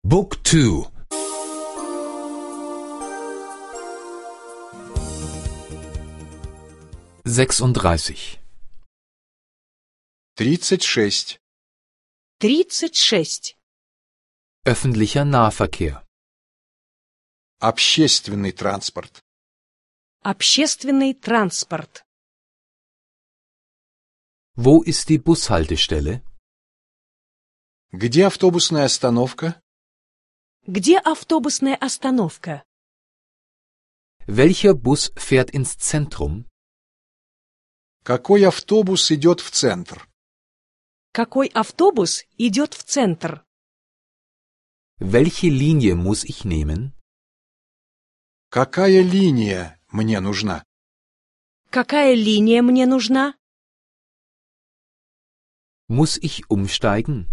Book 2. 36. 36. 36. Öffentlicher Nahverkehr. Общественный транспорт. Общественный транспорт. Wo ist die Bushaltestelle? Где автобусная остановка? Где автобусная остановка? Welcher Bus fährt ins Zentrum? Какой автобус идет в центр? Какой автобус идет в центр? Welche Linie muss ich nehmen? Какая линия мне нужна? Какая линия мне нужна? Muss ich umsteigen?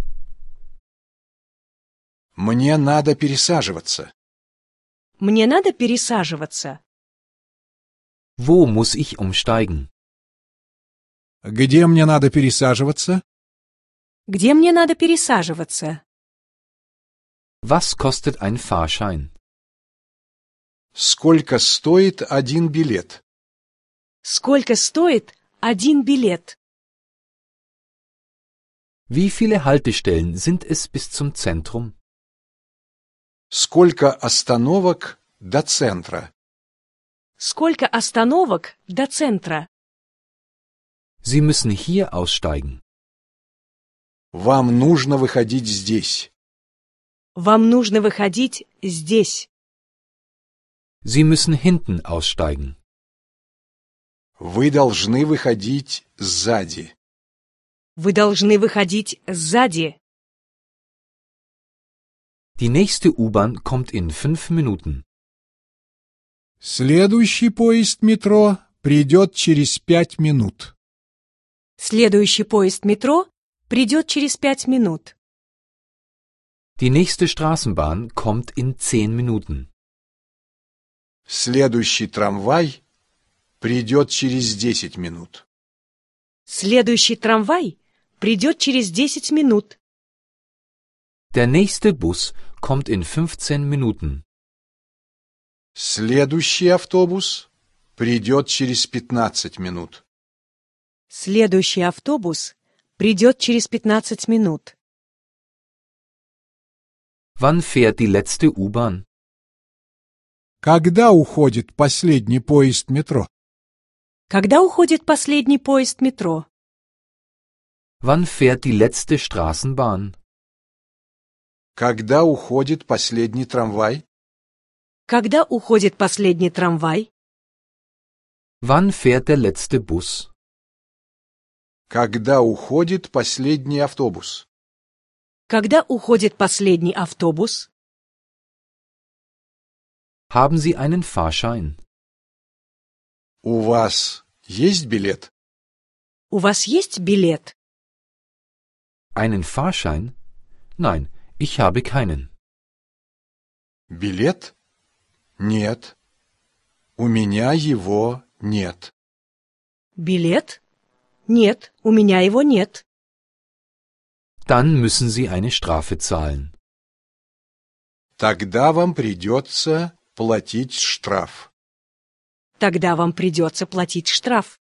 Мне надо пересаживаться. Мне надо пересаживаться. Wo muss ich umsteigen? Где мне надо пересаживаться? Где мне надо пересаживаться? Was kostet ein Fahrschein? Сколько стоит один билет? Сколько стоит один билет? Wie viele Haltestellen sind es bis zum Zentrum? Сколько остановок до центра? Сколько остановок до центра? Sie müssen hier aussteigen. Вам нужно выходить здесь. Вам нужно выходить здесь. Sie müssen hinten aussteigen. Вы должны выходить сзади. Вы должны выходить сзади. Die nächste U-Bahn kommt in 5 Minuten. Следующий поезд метро придет через 5 минут. Следующий поезд метро придет через 5 минут. Die nächste Straßenbahn kommt in 10 Minuten. Следующий трамвай придет через 10 минут. Следующий трамвай придет через 10 минут. Der nächste Bus kommt in 15 Minuten. Следующий автобус придет через 15 минут. Следующий автобус придет через 15 минут. Wann fährt die letzte U-Bahn? Когда уходит последний поезд метро? Когда уходит последний поезд метро? Wann fährt die letzte Straßenbahn? Когда уходит последний трамвай? Когда уходит последний трамвай? Wann fährt der letzte Bus? Когда уходит последний автобус? Когда уходит последний автобус? Haben Sie einen Fahrschein? У вас есть билет? У вас есть билет? Einen Fahrschein? Nein, ich habe keinen. Билет? Нет. У меня его нет. Билет? Нет, у меня его нет. Dann müssen Sie eine Strafe zahlen. Тогда вам придется платить штраф. Тогда вам придется платить штраф.